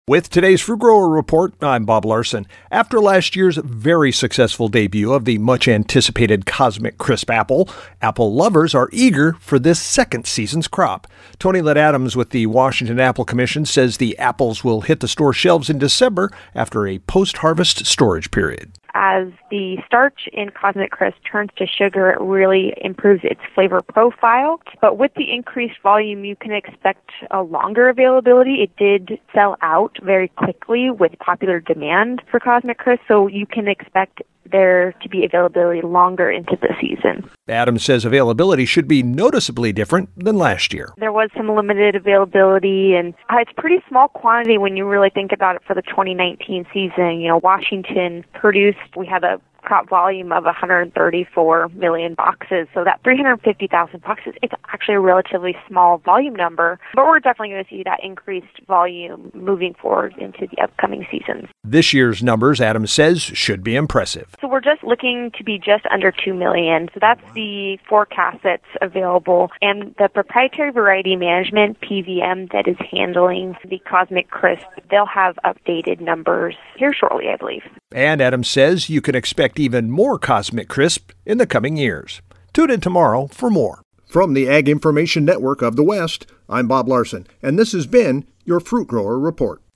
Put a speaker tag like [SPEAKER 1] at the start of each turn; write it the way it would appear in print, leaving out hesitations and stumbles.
[SPEAKER 1] With today's Fruit Grower Report, I'm Bob Larson. After last year's very successful debut of the much-anticipated Cosmic Crisp apple, apple lovers are eager for this second season's crop. Tony Lett Adams with the Washington Apple Commission says the apples will hit the store shelves in December after a post-harvest storage period.
[SPEAKER 2] As the starch in Cosmic Crisp turns to sugar, it really improves its flavor profile. But with the increased volume, you can expect a longer availability. It did sell out very quickly with popular demand for Cosmic Crisp, so you can expect there to be availability longer into the season.
[SPEAKER 1] Adams says availability should be noticeably different than last year.
[SPEAKER 2] There was some limited availability, and it's pretty small quantity when you really think about it for the 2019 season. Washington produced, we had a crop volume of 134 million boxes. So that 350,000 boxes, it's actually a relatively small volume number, but we're definitely going to see that increased volume moving forward into the upcoming seasons.
[SPEAKER 1] This year's numbers, Adams says, should be impressive.
[SPEAKER 2] So we're just looking to be just under 2 million. So that's the forecast that's available. And the proprietary variety management, PVM, that is handling the Cosmic Crisp, they'll have updated numbers here shortly, I believe.
[SPEAKER 1] And Adams says you can expect even more Cosmic Crisp in the coming years. Tune in tomorrow for more.
[SPEAKER 3] From the Ag Information Network of the West, I'm Bob Larson, and this has been your Fruit Grower Report.